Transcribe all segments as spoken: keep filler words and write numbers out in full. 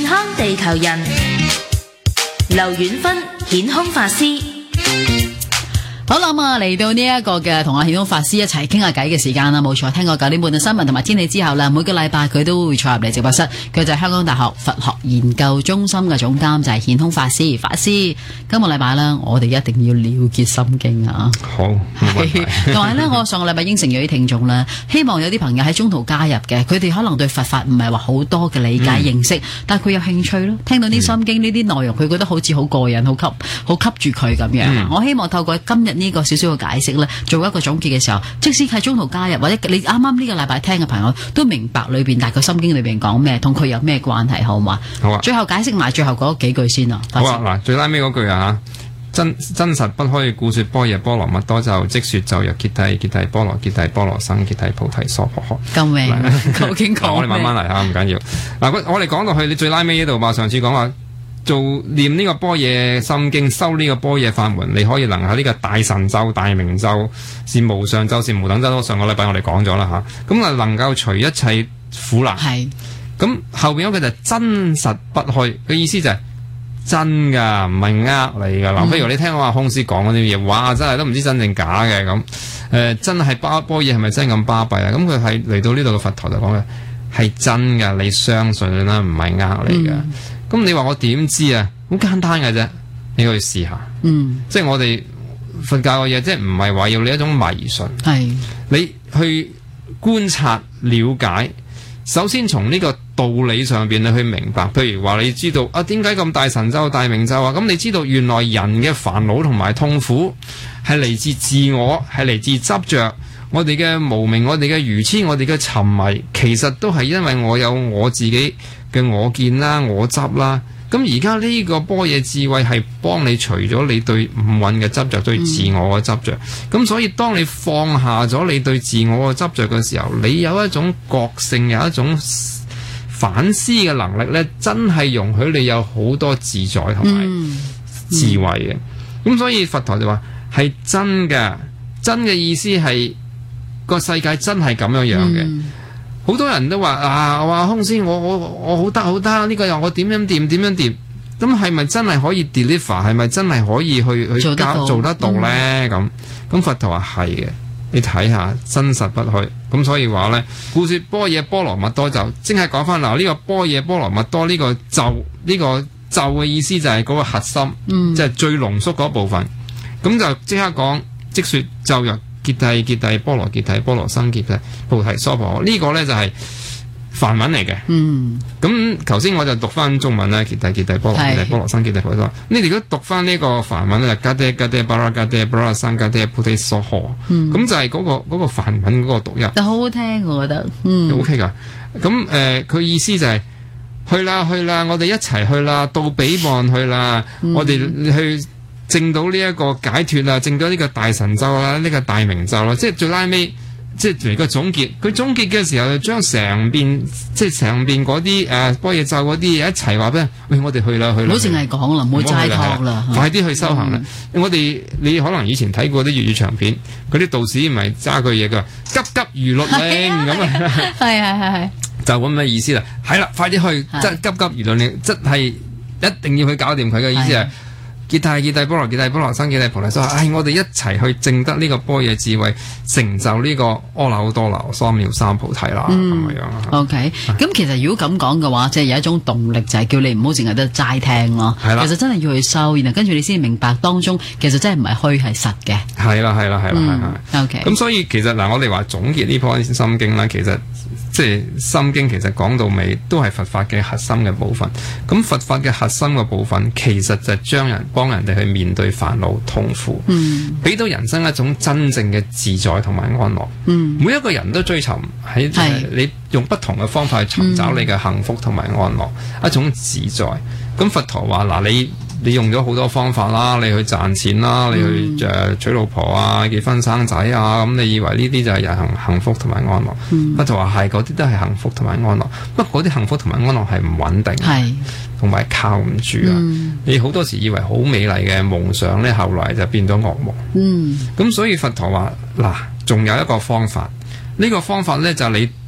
康地球人，劉遠芬顯空法師。 好啦，咁啊嚟到呢一個嘅同阿顯空法師一齊傾下偈嘅時間啦，冇錯。聽過九點半嘅新聞同埋天氣之後啦，每個禮拜佢都會坐入嚟直播室。佢就係香港大學佛學研究中心嘅總監，就係顯空法師。法師，今個禮拜呢，我哋一定要了結心經啊！ 好， 同埋呢，我上個禮拜應承咗啲聽眾啦，希望有啲朋友喺中途加入嘅，佢哋可能對佛法唔係話好多嘅理解、嗯、認識，但係佢有興趣咯。聽到啲心經呢啲內容，佢覺得好似好過癮，好吸好吸住佢咁樣。嗯、我希望透過今日呢個少少嘅解釋咧，做一個總結嘅時候，即使係中途加入或者你啱啱呢個禮拜聽嘅朋友都明白裏邊大概心經裏邊講咩，同佢有咩關係，好嘛？好啊。最後解釋埋最後嗰幾句先啊。 好啊，嗱，最拉尾嗰句啊，真真實不虛，故說般若波羅蜜多咒，即說咒曰：揭諦揭諦波羅揭諦波羅僧揭諦菩提薩婆訶。 救命！究竟講咩？ 我哋慢慢嚟吓，唔緊要。嗱，我哋講到去你最拉尾呢度嘛，上次講話。做念呢個般若心經，修呢個般若法門，你可以能喺呢個大神咒、大明咒、是無上咒、是無等咒。上個禮拜我哋講咗啦吓，咁啊能夠除一切苦難。係咁後邊嗰句就真實不虛嘅意思就係真噶，唔係呃你噶啦。譬如你聽我話空師講嗰啲嘢，哇真係都唔知真定假嘅咁。誒、呃，真係巴般若係咪真咁巴閉啊？咁佢係嚟到呢度嘅佛陀就講嘅係真噶，你相信啦，唔係呃你噶。嗯咁你話我點知啊？好簡單嘅啫，你可以試下。嗯，即係我哋佛教嘅嘢，即係唔係話要你一種迷信。係你去觀察了解，首先從呢個道理上邊你去明白。譬如話你知道啊，點解咁大神咒、大明咒啊？咁你知道原來人嘅煩惱同埋痛苦係嚟自自我，係嚟自執着。我哋嘅無明，我哋嘅愚痴，我哋嘅沉迷，其實都係因為我有我自己嘅我見啦、我執啦。咁而家呢個般若智慧係幫你除咗你對五蘊嘅執着、對自我嘅執着。咁、嗯、所以當你放下咗你對自我嘅執着嘅時候，你有一種覺性，有一種反思嘅能力呢，真係容許你有好多自在同埋智慧嘅。咁、嗯嗯、所以佛陀就話係真嘅，真嘅意思係。個世界真係咁樣樣嘅，好、嗯、多人都話啊，話空師，我我我好得好得，呢、這個又我點樣掂點樣掂，咁係咪真係可以 deliver？ 係咪真係可以去去教做得到咧？咁咁、嗯、佛陀話係嘅，你睇下真實不虛，咁所以話咧，故說般若波羅蜜多咒，即係講翻嗱呢個般若波羅蜜多呢個咒呢、這個咒嘅意思就係嗰個核心，嗯、即係最濃縮嗰部分，咁就即刻講即說咒曰。揭諦揭諦波羅揭諦波羅僧揭諦菩提薩婆訶，呢個咧就係梵文嚟嘅。嗯，咁頭先我就讀翻中文啦，揭諦揭諦波羅揭諦波羅僧揭諦菩提薩婆訶。你哋如果讀翻呢個梵文咧，揭諦揭諦巴拉揭諦巴拉僧揭諦菩提薩婆訶。嗯，咁就係嗰、那個嗰、那個梵文嗰個讀音。就好好聽，我覺得。嗯 ，OK 噶。咁誒，佢、呃、意思就係、是、去啦去啦，我哋一齊去啦，到彼岸去啦，嗯、我哋去。證到呢一個解脫啦，證到呢個大神咒啦，呢、這個大明咒啦，即係最拉尾，即係嚟個總結。佢總結嘅時候就將成邊，即係成邊嗰啲誒般若咒嗰啲嘢一齊話俾人，喂，我哋去啦去啦。唔好淨係講啦，唔好齋托啦，快啲去修行啦！嗯、我哋你可能以前睇過啲粵語長片，嗰啲道士唔係揸句嘢㗎，急急如律令咁啊！係係係係，就咁嘅意思啦。係啦，快啲去，即係急急如律令，即係一定要去搞掂佢嘅意思係。揭諦揭諦波羅揭諦波羅僧揭諦菩提薩婆訶，唉，我哋一齊去證得呢個般若智慧，成就呢個阿耨多羅三藐三菩提啦，咁、嗯、樣樣。OK，咁其實如果咁講嘅話，即係有一種動力，就係叫你唔好淨係得齋聽咯。係啦，其實真係要去修，然後跟住你先明白當中其實真係唔係虛係實嘅。係啦，係啦，係啦，係係、嗯。OK，咁所以其實嗱，我哋話總結呢篇心經啦，其實即係心經，其實講到尾都係佛法嘅核心嘅部分。咁佛法嘅核心嘅部分，其實就係將人幫人哋去面對煩惱痛苦，俾、嗯、到人生一種真正嘅自在同埋安樂。嗯、每一個人都追尋喺、呃、你用不同嘅方法去尋找你嘅幸福同埋安樂、嗯，一種自在。咁佛陀話嗱，你你用咗好多方法啦，你去賺錢啦，你去誒、呃、娶老婆啊、結婚生仔啊，咁你以為呢啲就係人幸幸福同埋安樂？嗯、佛陀話係，嗰啲都係幸福同埋安樂，不過嗰啲幸福同埋安樂係唔穩定，係同埋靠唔住啊！嗯、你好多時以為好美麗嘅夢想咧，後來就變咗噩夢。嗯，咁所以佛陀話嗱，仲有一個方法，呢、呢個方法咧就係、你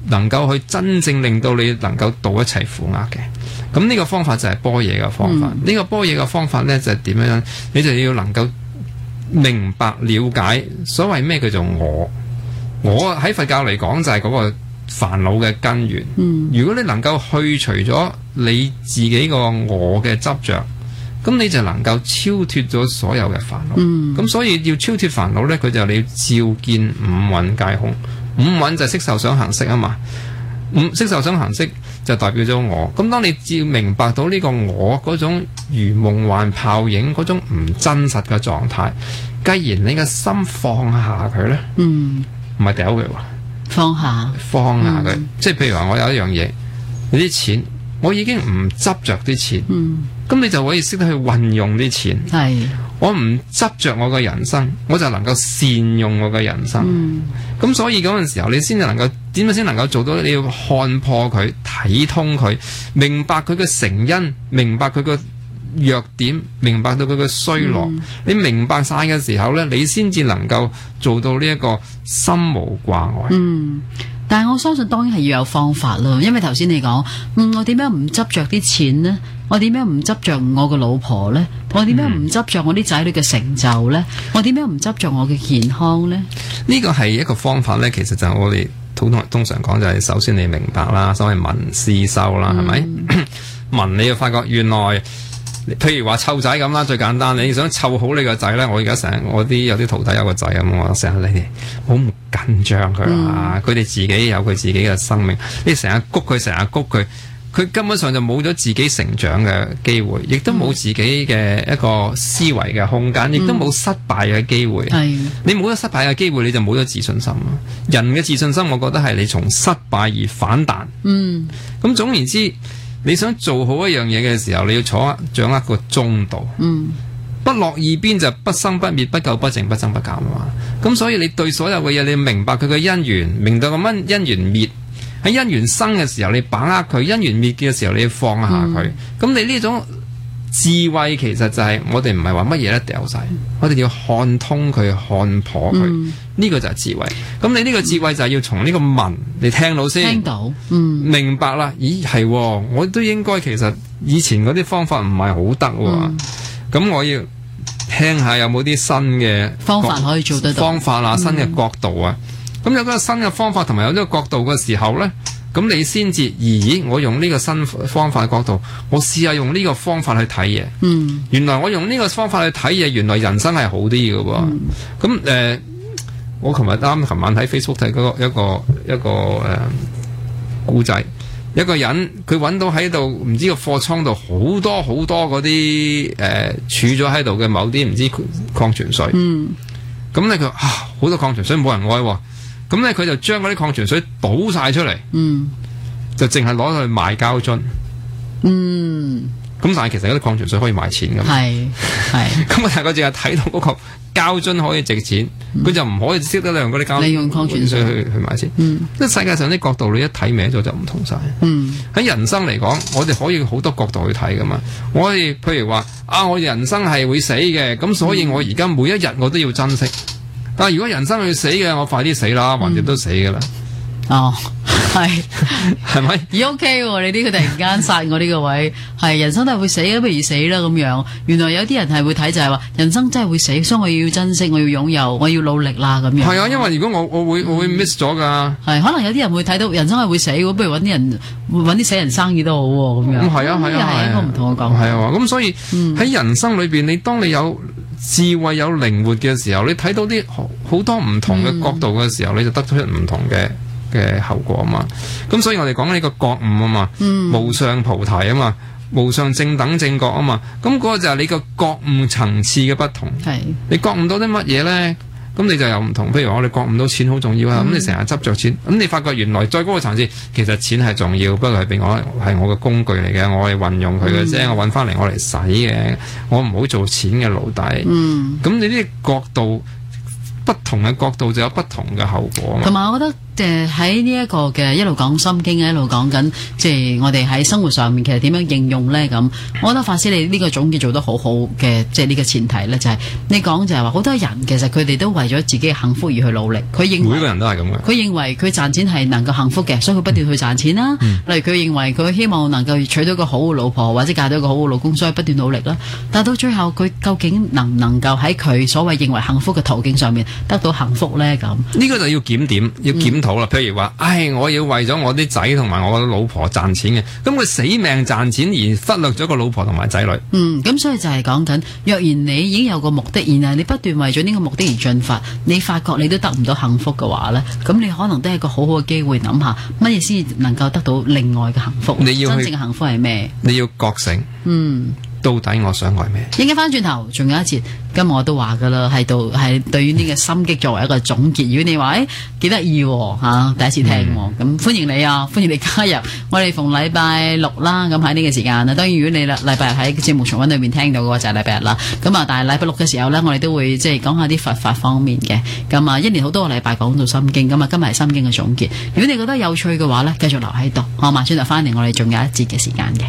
能夠去真正令到你能夠渡一切苦厄嘅。咁呢個方法就係般若嘅方法。呢、嗯、個般若嘅方法呢，就係點樣？你就要能夠明白了解所謂咩叫做我。我喺佛教嚟講就係嗰個煩惱嘅根源。嗯、如果你能夠去除咗你自己個我嘅執着，咁你就能夠超脫咗所有嘅煩惱。咁、嗯、所以要超脫煩惱呢，佢就你要照見五蘊皆空。五蘊就係色受想行識啊嘛。五色受想行識就代表咗我。咁當你照明白到呢個我嗰種如夢幻泡影嗰種唔真實嘅狀態，既然你嘅心放下佢呢，嗯，唔係掉佢喎， 放下， 放下佢。嗯、即係譬如話，我有一樣嘢，有啲錢，我已經唔執着啲錢，嗯，咁你就可以識得去運用啲錢。係，我唔執着我嘅人生，我就能夠善用我嘅人生。咁、嗯、所以嗰陣時候，你先至能夠點樣先能夠做到？你要看破佢，睇通佢，明白佢嘅成因，明白佢嘅弱點，明白到佢嘅衰落。嗯、你明白晒嘅時候呢，你先至能夠做到呢一個心無掛礙。嗯。 但係我相信當然係要有方法咯，因為頭先你講，嗯，我點樣唔執着啲錢呢？我點樣唔執着我個老婆呢？我點樣唔執着我啲仔女嘅成就呢？我點樣唔執着我嘅健康呢？ 呢個係一個方法呢，其實就我哋通通通常講就係首先你明白啦，所謂聞思修啦，係咪、嗯？聞你就發覺原來。譬如話湊仔咁啦，最簡單，你想湊好你個仔咧，我而家成日我啲有啲徒弟有個仔咁，我成日你哋好唔緊張佢啊，佢哋、嗯、自己有佢自己嘅生命，你成日谷佢，成日谷佢，佢根本上就冇咗自己成長嘅機會，亦都冇自己嘅一個思維嘅空間，亦、嗯、都冇失敗嘅機會。係、嗯、你冇咗失敗嘅機會，你就冇咗自信心。人嘅自信心，我覺得係你從失敗而反彈。嗯，咁總言之。你想做好一樣嘢嘅時候，你要掌握掌握個中道。嗯，不落二邊就不生不滅，不垢不淨，不增不減啊嘛。咁所以你對所有嘅嘢，你要明白佢嘅因緣，明白個乜因緣滅。喺因緣生嘅時候，你把握佢；因緣滅嘅時候，你要放下佢。咁、嗯、你呢種智慧其實就係、是、我哋唔係話乜嘢都掉晒，我哋要看通佢、看破佢。呢、嗯、個就係智慧。咁你呢個智慧就係要從呢個聞你聽到先， 聽到，嗯， 明白啦。咦，係，我都應該其實以前嗰啲方法唔係好得喎。咁、嗯、我要聽下有冇啲新嘅方法可以做得到方法啊，新嘅角度啊。咁、嗯、有嗰個新嘅方法同埋有呢個角度嘅時候咧。咁你先至，咦？我用呢個新方法嘅角度，我試下用呢個方法去睇嘢。嗯，原來我用呢個方法去睇嘢，原來人生係好啲嘅喎。咁誒、嗯呃，我琴日啱琴晚喺 Facebook 睇嗰個一個一個誒故仔，一個人佢揾到喺度唔知個貨倉度好多好多嗰啲誒儲咗喺度嘅某啲唔知礦泉水。嗯，咁咧佢啊好多礦泉水冇人愛喎。咁咧，佢就將嗰啲礦泉水倒晒出嚟，嗯，就淨係攞去賣膠樽，嗯，咁但係其實嗰啲礦泉水可以賣錢㗎嘛，係係，咁但係佢淨係睇到嗰個膠樽可以值錢，佢、嗯、就唔可以識得利用嗰啲膠，利用礦泉水去去賣錢，嗯，即係世界上啲角度你一睇歪咗就唔同晒，嗯，喺人生嚟講，我哋可以好多角度去睇㗎嘛，我哋譬如話啊，我人生係會死嘅，咁所以我而家每一日我都要珍惜。但係如果人生要死嘅，我快啲死啦，橫掂都死噶啦。哦，係係咪？ 咦 OK 喎，你呢個突然間殺我呢個位，係人生都係會死嘅，不如死啦咁樣。原來有啲人係會睇就係話，人生真係會死，所以我要珍惜，我要擁有，我要努力啦咁樣。 係啊，因為如果我我會我會 miss 咗噶。係， 可能有啲人會睇到人生係會死，不如搵啲人搵啲死人生意都好喎咁樣。 咁係啊係啊，又係一個唔同嘅講法。係啊，咁所以喺人生裏邊，你當你有智慧有靈活嘅時候，你睇到啲好多唔同嘅角度嘅時候，嗯、你就得出唔同嘅嘅後果啊嘛。咁所以我哋講呢個覺悟啊嘛，嗯、無上菩提啊嘛，無上正等正覺啊嘛。咁嗰個就係你個覺悟層次嘅不同。係你覺悟到啲乜嘢咧？咁你就有唔同。譬如我哋覺悟到錢好重要啊，咁、嗯、你成日執着錢，咁你發覺原來再嗰個層次，其實錢係重要，不過係俾我係我嘅工具嚟嘅，我係運用佢嘅啫，嗯、我揾翻嚟我嚟使嘅，我唔好做錢嘅奴隸。嗯，咁你呢啲角度不同嘅角度就有不同嘅後果。 同埋我覺得即係喺呢一個嘅一路講心經，一路講緊即係我哋喺生活上面其實點樣應用咧咁。我覺得法師你呢個總結做得好好嘅，即係呢個前提咧就係、是、你講就係話好多人其實佢哋都為咗自己嘅幸福而去努力，佢認為每個人都係咁嘅。 佢認為佢賺錢係能夠幸福嘅，所以佢不斷去賺錢啦。 嗯、 例如佢認為佢希望能夠娶到一個好嘅老婆或者嫁到一個好嘅老公，所以不斷努力啦。但到最後佢究竟能唔能夠喺佢所謂認為幸福嘅途徑上面得到幸福咧？咁呢個就要檢點，要檢討啦。嗯、譬如話，唉，我要為咗我啲仔同埋我老婆賺錢嘅，咁佢死命賺錢而忽略咗個老婆同埋仔女。 嗯，咁所以就係講緊，若然你已經有個目的，然後你不斷為咗呢個目的而進發，你發覺你都得唔到幸福嘅話咧，咁你可能都係一個好好嘅機會，諗下乜嘢先能夠得到另外嘅幸福。 你要真正嘅幸福係咩？ 你要覺醒。 嗯。 到底我想愛咩？ 應該翻轉頭，仲有一節，今日我都話噶啦，係到係對於呢個心經作為一個總結。如果你話誒幾得意吓，第一次聽，咁、嗯、歡迎你啊，歡迎你加入。我哋逢禮拜六啦，咁喺呢個時間啊，當然如果你禮拜日喺節目重溫裏面聽到嘅話就係禮拜日啦。咁啊，但係禮拜六嘅時候呢，我哋都會即係講下啲佛法方面嘅。咁啊，一年好多個禮拜講到心經，咁啊今日係心經嘅總結。如果你覺得有趣嘅話呢，繼續留喺度。我馬上就翻嚟，我哋仲有一節嘅時間嘅。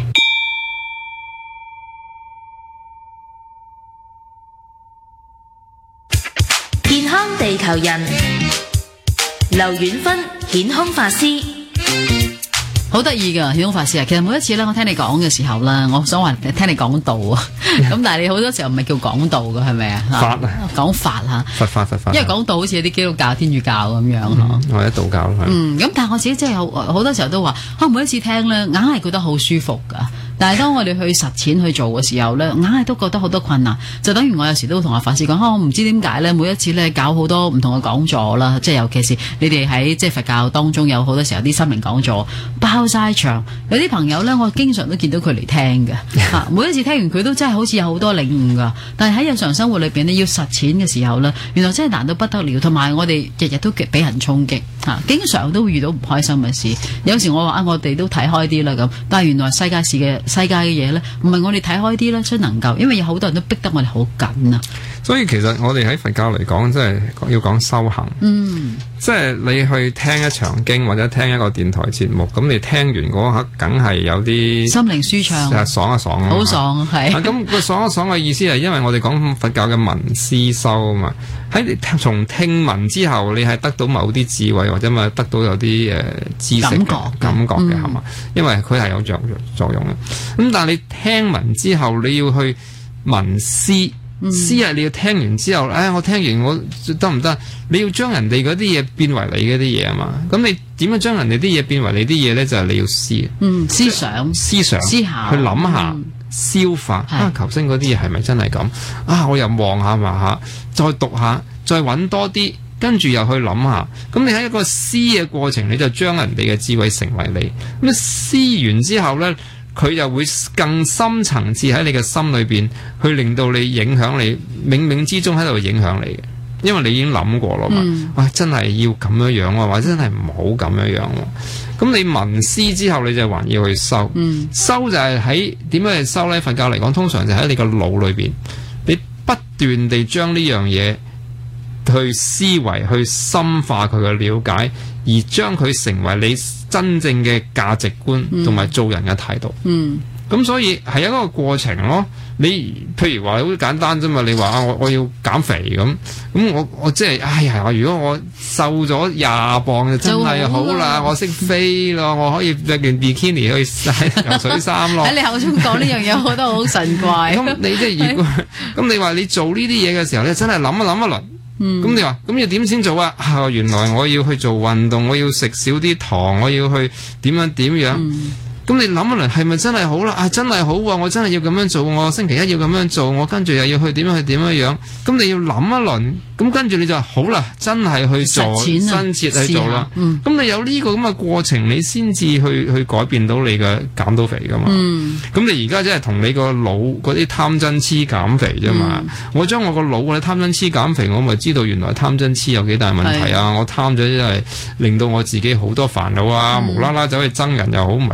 地球人劉遠芬顯空法師好得意噶，顯空法師啊！其實每一次咧，我聽你講嘅時候咧，我想話聽你講道啊，咁但係你好多時候唔係叫講道噶，係咪啊？ 法啊， 講法吓， 佛法佛法， 因為講道好似有啲基督教、天主教咁樣嗬， 或者道教咯。 嗯，咁但係我自己真係好好多時候都話，啊每一次聽咧，硬係覺得好舒服噶。但係當我哋去實踐去做嘅時候咧，硬係都覺得好多困難。就等於我有時都同阿法師講，啊我唔知點解咧，每一次咧搞好多唔同嘅講座啦，即係尤其是你哋喺即係佛教當中有好多時候啲心靈講座爆晒場，有啲朋友咧我經常都見到佢嚟聽嘅，啊每一次聽完佢都真係好似有好多領悟噶。但係喺日常生活裏邊咧要實踐嘅時候咧，原來真係難到不得了。同埋我哋日日都俾人衝擊，啊經常都會遇到唔開心嘅事。有時我話啊我哋都睇開啲啦咁，但係原來世界事嘅。世界嘅嘢咧，唔係我哋睇開啲啦，先能夠，因為有好多人都逼得我哋好緊啊。 所以其實我哋喺佛教嚟講，即係要講修行。嗯，即係你去聽一場經或者聽一個電台節目，咁你聽完嗰刻，梗係有啲心靈舒暢， 爽一爽啊， 好爽係。 咁個爽一爽嘅意思係，因為我哋講佛教嘅聞思修啊嘛。喺你從聽聞之後，你係得到某啲智慧，或者咪得到有啲誒、呃、知識感覺感覺嘅係嘛？因為佢係有作作用嘅。咁但係你聽聞之後，你要去聞思。思係你要聽完之後，唉，我聽完我得唔得？你要將人哋嗰啲嘢變為你嗰啲嘢啊嘛。咁你點樣將人哋啲嘢變為你啲嘢咧？就係、是、你要思，嗯，思想、思想、思考，去諗下、嗯、消化。啊，求生嗰啲嘢係咪真係咁？啊，我又望下望下，再讀下，再揾多啲，跟住又去諗下。咁你喺一個思嘅過程，你就將人哋嘅智慧成為你。咁思完之後咧，佢就會更深層次喺你嘅心裏邊，去令到你影響你，冥冥之中喺度影響你嘅，因為你已經諗過啦嘛。嗯、哇，真係要咁樣樣喎，或者真係唔好咁樣樣喎。咁你聞思之後，你就還要去修。嗯、修就係喺點樣去修呢？佛教嚟講，通常就喺你個腦裏邊，你不斷地將呢樣嘢去思維，去深化佢嘅了解，而將佢成為你真正嘅價值觀同埋做人嘅態度。嗯，咁所以係一個過程咯。你譬如話好簡單啫嘛，你話啊，我我要減肥咁，咁我我即係，哎呀，如果我瘦咗廿磅就真係好啦，我識飛咯，我可以着件 bikini 去曬游水衫咯。喺你口中講呢樣嘢，我覺得好神怪。咁你即係如果咁你話你做呢啲嘢嘅時候咧，真係諗一諗一輪。嗯，咁你話咁要點先做啊？啊，原來我要去做運動，我要食少啲糖，我要去點樣點樣。嗯，咁你諗一輪係咪真係好啦？啊，真係好啊！我真係要咁樣做，我星期一要咁樣做，我跟住又要去點樣去點樣樣。咁你要諗一輪，咁跟住你就好啦，真係去做，真切去做啦。嗯，咁你有呢個咁嘅過程，你先至去去改變到你嘅減到肥噶嘛。嗯，咁你而家真係同你個腦嗰啲貪嗔痴減肥啫嘛。嗯，我將我個腦嗰啲貪嗔痴減肥，我咪知道原來貪嗔痴有幾大問題啊！我貪咗真係令到我自己好多煩惱啊，嗯，無啦啦走去憎人又好唔係幾好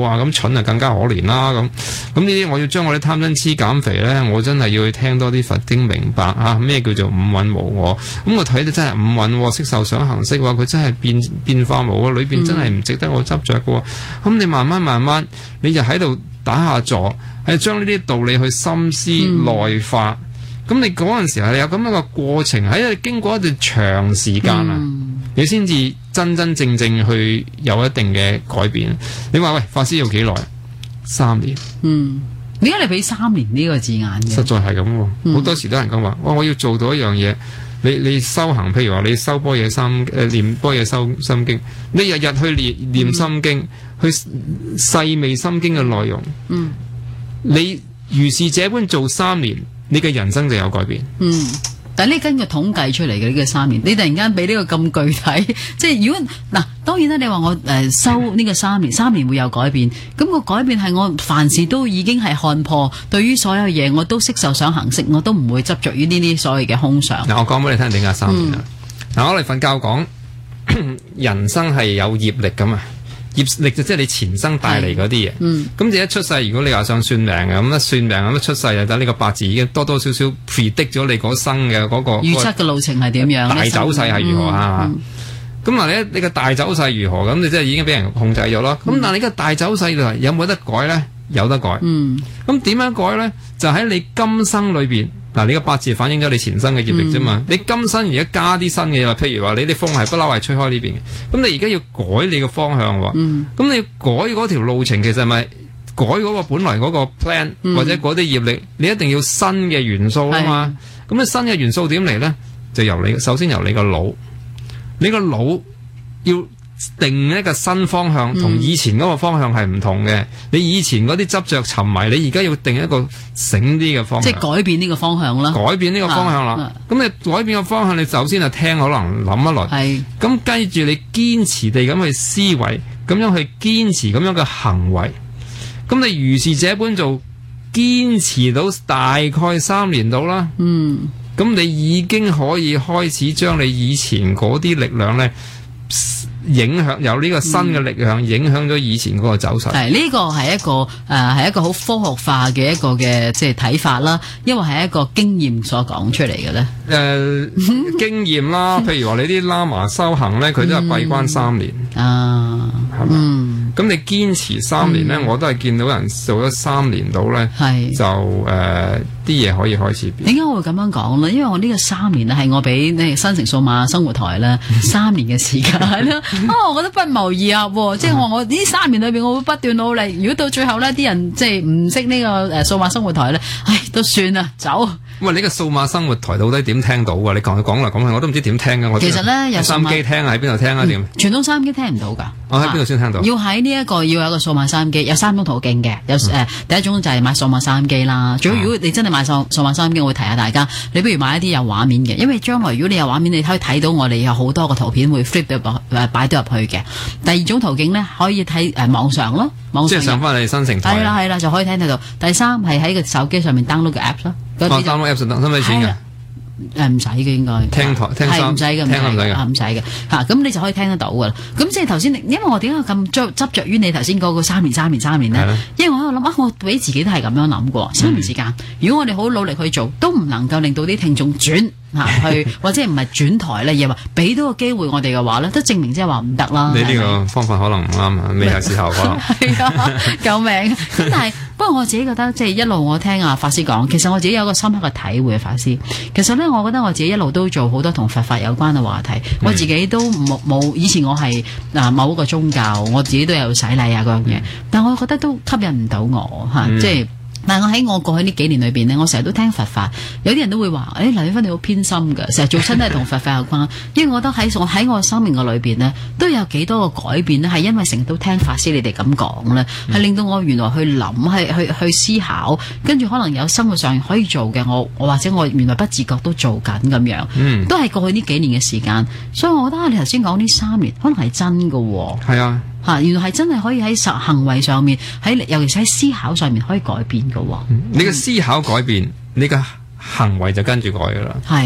哇咁蠢啊更加可憐啦咁。咁呢啲我要將我啲貪嗔痴減肥咧，我真係要去聽多啲佛經，明白啊咩叫做五蘊無我。咁我睇到真係五蘊，色受想行識，話佢真係變變化無我，裏邊真係唔值得我執着嘅。咁你慢慢慢慢，你就喺度打下坐，係將呢啲道理去深思內化。咁、嗯、你嗰陣時候你有咁樣嘅過程，喺經過一段長時間啊，嗯、你先至真真正正去有一定嘅改變。你話喂，法師要幾耐？三年。嗯， 點解你俾三年呢個字眼嘅？ 實在係咁喎，好、嗯、多時都係咁話，哇！我要做到一樣嘢，你你修行，譬如話你修般若心誒念般若修心經，你日日去念念心經，嗯、去細味心經嘅內容。嗯，你如是這般做三年，你嘅人生就有改變。嗯。 但係呢根據統計出嚟嘅呢個三年，你突然間俾呢個咁具體，即係如果嗱，當然啦，你話我誒、呃、收呢個三年，三年會有改變，咁、個改變係我凡事都已經係看破，對於所有嘢我都識受想行識，我都唔會執着於呢啲所謂嘅空想。 嗱，我講俾你聽點解三年啦。嗱、嗯，我哋瞓覺講人生係有業力噶嘛。業力就即係你前生帶嚟嗰啲嘢，咁你、嗯、一出世，如果你話想算命嘅，咁一算命咁一出世就等呢個八字已經多多少少 predict 咗你嗰生嘅嗰、嗰個預測嘅路程係點樣， 大走勢係如何啊？咁嗱、嗯嗯，你你個大走勢如何？咁你即係已經俾人控制咗咯。咁、嗯、但係你個大走勢有冇得改咧？有得改。咁點、嗯、樣改咧？就喺你今生裏邊。嗱，你個八字反映咗你前生嘅業力啫嘛，嗯、你今生而家加啲新嘅嘢，譬如話你啲風係不嬲係吹開呢邊嘅，咁你而家要改你個方向喎，咁、嗯、你要改嗰條路程，其實係咪改嗰個本來嗰個 plan、嗯、或者嗰啲業力，你一定要新嘅元素啊嘛，咁你新嘅元素點嚟咧？就由你首先由你個腦，你個腦要定一個新方向，同以前嗰個方向係唔同嘅。嗯、你以前嗰啲執着沉迷，你而家要定一個醒啲嘅方向， 即係改變呢個方向啦。改變呢個方向啦。咁、啊、你改變個方向，你首先就聽，可能諗一輪。係是。咁跟住你堅持地咁去思維，咁樣去堅持咁樣嘅行為。咁你如是這般做，堅持到大概三年到啦。嗯。咁你已經可以開始將你以前嗰啲力量咧。影響有呢個新嘅力量，嗯、影響咗以前嗰個走勢。係呢、 呢個係一個誒係、呃、一個好科學化嘅一個嘅即係睇法啦，因為係一個經驗所講出嚟嘅咧。誒、 呃、經驗啦，譬如話你啲喇嘛修行咧，佢都係閉關三年、嗯、啊，係咪吧？嗯咁你堅持三年咧，嗯、我都係見到人做咗三年到咧，是就誒啲嘢可以開始變。點解我會咁樣講咧？因為我呢個三年咧係我俾呢新城數碼生活台咧三年嘅時間啦。哦，我覺得不謀而合，即係我我呢三年裏邊我會不斷努力。如果到最後咧，啲人即係唔識呢個誒數碼生活台咧，唉，都算啦，走。 喂，呢個數碼生活台到底點聽到啊？你講講嚟講去，我都唔知點聽㗎。我其實咧有收音機聽啊，喺邊度聽啊？點？ 傳統收音機聽唔到㗎。 我喺邊度先聽到？ 要喺呢一個要有一個數碼收音機，有三種途徑嘅。有誒、嗯呃、第一種就係買數碼收音機啦。最好如果你真係買數數碼收音機，我會提下大家，你不如買一啲有畫面嘅，因為將來如果你有畫面，你可以睇到我哋有好多個圖片會 flip 到誒擺到入去嘅。第二種途徑咧可以睇誒、呃、網上咯，網上即係上翻你新城台。係啦係啦，就可以聽得到。第三係喺個手機上面 download 個 app 咯。 哦，download app 使唔使錢㗎？ 誒唔使嘅應該聽台聽係唔使嘅，唔使嘅，唔使嘅嚇。咁你就可以聽得到㗎啦。咁即係頭先，因為我點解咁執執著於你頭先嗰個三年、三年、三年咧？因為我喺度諗啊，我俾自己都係咁樣諗過。三年時間，如果我哋好努力去做，都唔能夠令到啲聽眾轉嚇去，或者唔係轉台咧，而係話俾到個機會我哋嘅話咧，都證明即係話唔得啦。 你呢個方法可能唔啱啊，未係時候可能。 係啊，救命！咁但係不過我自己覺得，即係一路我聽阿法師講，其實我自己有一個深刻嘅體會啊，法師。其實咧，我覺得我自己一路都做好多同佛法有關嘅話題，我自己都冇冇以前我係嗱某一個宗教，我自己都有洗禮啊嗰樣嘢，但我覺得都吸引唔到我嚇，即係。但係我喺我過去呢幾年裏邊呢，我成日都聽佛法，有啲人都會話，誒、哎，劉永芬你好偏心噶，成日做親都係同佛法有關。因為我覺得喺我喺我生命嘅裏邊呢，都有幾多個改變呢，係因為成日都聽法師你哋咁講呢，係令到我原來去諗，去去去思考，跟住可能有生活上可以做嘅，我我或者我原來不自覺都做緊咁樣，嗯、都係過去呢幾年嘅時間。所以我覺得你頭先講呢三年，可能係真噶。 係啊。 嚇！原來係真係可以喺實行為上面，喺尤其是喺思考上面可以改變嘅喎、嗯。你嘅思考改變，你嘅行為就跟住改噶啦。 係，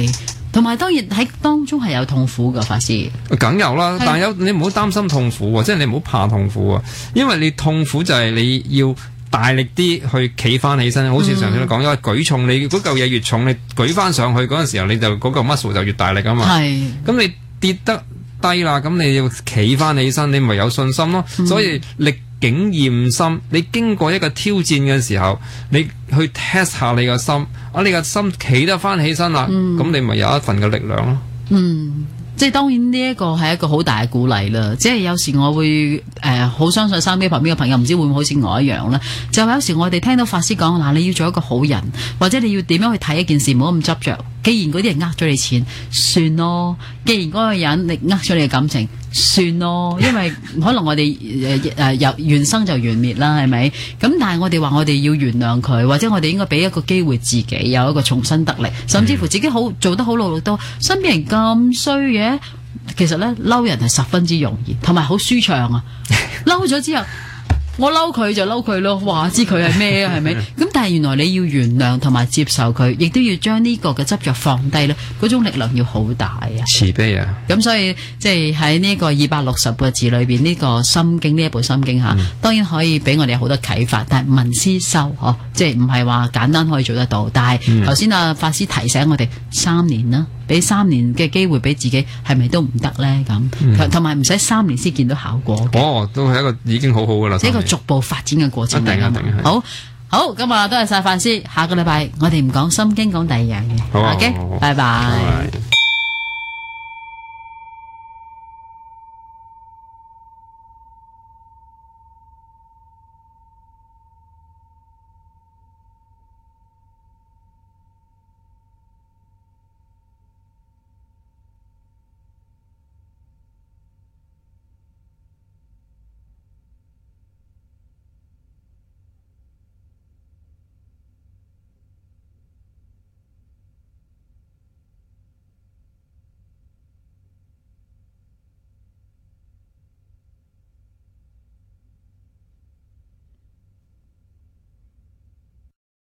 同埋當然喺當中係有痛苦嘅，法師。 梗有啦，但係有你唔好擔心痛苦喎，即係你唔好怕痛苦喎，因為你痛苦就係你要大力啲去企翻起身，好似上次都講，因為舉重你嗰嚿嘢越重，你舉翻上去嗰陣時候，你就嗰嚿 muscle 就越大力啊嘛。係。咁你跌得低啦，咁你要企翻起身，你咪有信心咯。嗯、所以歷境驗心，你經過一個挑戰嘅時候，你去 test 下你個心，啊你個心企得翻起身啦，咁、嗯、你咪有一份嘅力量咯。嗯。即係當然呢一個係一個好大嘅鼓勵啦，即係有時我會誒好、呃、相信收音機旁邊嘅朋友，唔知會唔會好似我一樣咧？就有時我哋聽到法師講嗱，你要做一個好人，或者你要點樣去睇一件事，唔好咁執着。既然嗰啲人呃咗你錢，算咯；既然嗰個人你呃咗你嘅感情，算咯。因為可能我哋誒誒由原生就緣滅啦，係咪？咁但係我哋話我哋要原諒佢，或者我哋應該俾一個機會自己有一個重新得力，甚至乎自己好做得好努力多，身邊人咁衰嘅。其實咧嬲人係十分之容易，同埋好舒暢啊！嬲咗之後，我嬲佢就嬲佢咯，話知佢係咩啊？係咪？咁但係原來你要原諒同埋接受佢，亦都要將呢個嘅執着放低咧，嗰種力量要好大啊！慈悲啊！咁所以即係喺呢個二百六十個字裏邊，呢、這個心經呢一部心經吓，嗯、當然可以俾我哋有好多啟發，但係聞思修嗬，即係唔係話簡單可以做得到。但係頭先阿法師提醒我哋三年啦。俾三年嘅機會俾自己，係咪都唔得咧？咁同埋唔使三年先見到效果。哦，都係一個已經好好噶啦，一個逐步發展嘅過程嚟㗎嘛。好，好，咁啊，多謝晒法師。下個禮拜我哋唔講心經，講第二樣嘢。好啊，OK，拜拜。